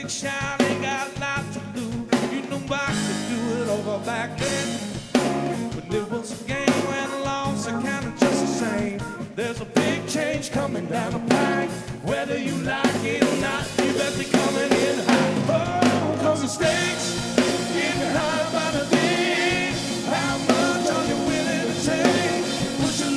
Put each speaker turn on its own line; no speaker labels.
big shot, ain't got a lot to lose. You know I could do it over back then. But it was a game when I lost, I kinda just the same. There's a big change coming down the pipe. Whether you like it or not, you better be coming in hot. Oh, 'cause the stakes getting higher by the day. How much are you willing to take? Put your